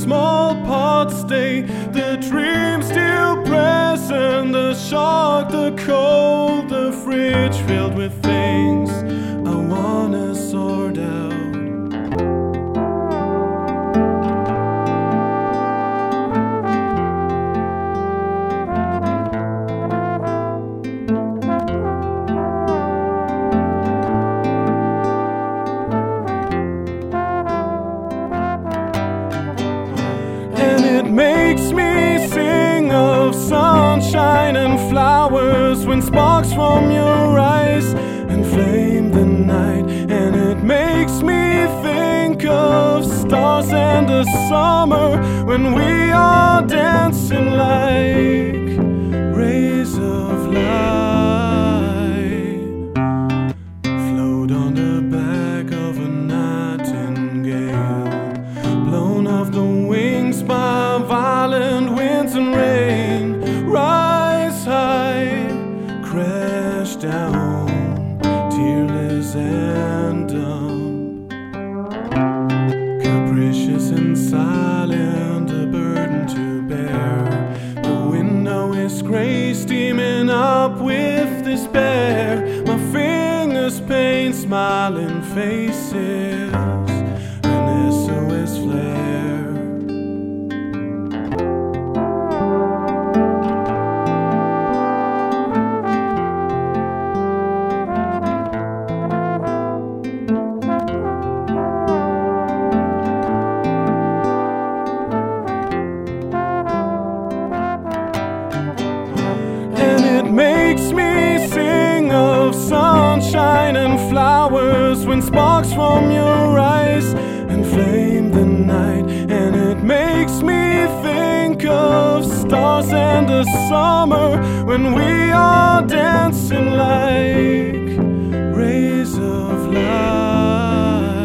small parts stay, the dream still present, the shock, the cold, the fridge filled with things I wanna sort out. It makes me sing of sunshine and flowers when sparks from your eyes inflame the night. And it makes me think of stars and the summer when we are dancing like rays of light, float on the back of a nightingale, blown off the wings by violent winds and rain. Rise high, crash down, tearless and dumb, capricious and silent, a burden to bear. The window is grey, steaming up with despair. My fingers paint smiling faces, an SOS flare. Makes me sing of sunshine and flowers when sparks from your eyes inflame the night. And it makes me think of stars and the summer when we are dancing like rays of light.